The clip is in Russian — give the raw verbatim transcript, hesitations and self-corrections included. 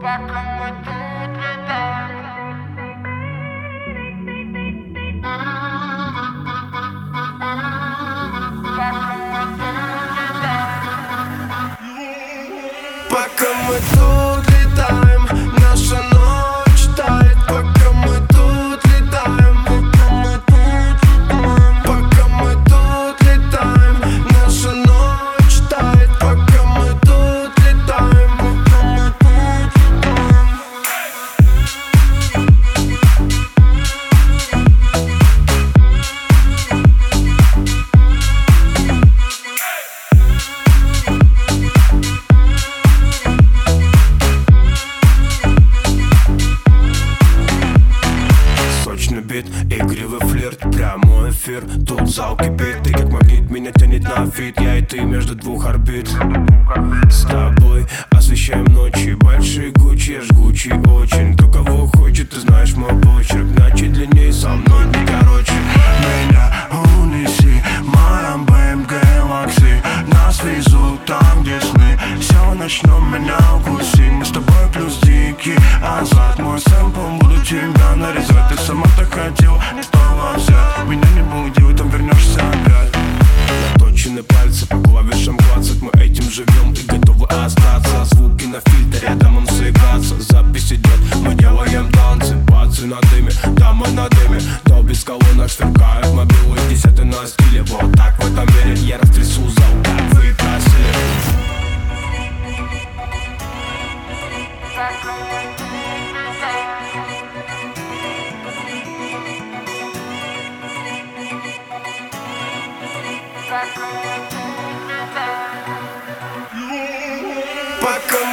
Пока мы тут летаем. Пока мы тут летаем, наша ночь тает. Пока мы тут летаем, пока мы тут летаем, наша ночь тает. Пока мы тут летаем, пока мы тут летаем. Сочный бит, игривый флирт, прямой эфир. Тут зал кипит, ты как магнит, меня тянет на фит. Я и ты между двух орбит. С тобой освещаем ночи, большие гучи, жгучий очень. Кто кого хочет, ты знаешь мой почерк. Ночи длиннее, со мной не короче. Меня унеси, моя бэ эм Galaxy. Нас везут там, где сны. Все начнем, меня укуси. Мы с тобой плюс дикий азарт. Мой сэмпл, буду тебя нарезать. Ты сама так хотела, не стоило взять. Меня не буди, там вернешься опять. Наточены пальцы, по клавишам клацать. Мы этим живем и готовы остаться. Звуки на фильтре, рядом он сыграться. Запись идет, мы делаем танцы. Бацы на дыме, дамы на дыме. То без колонок сверкают мобилы. Десятый на стиле, вот так в этом мире. Я растрясу зал, как вы просили. Пока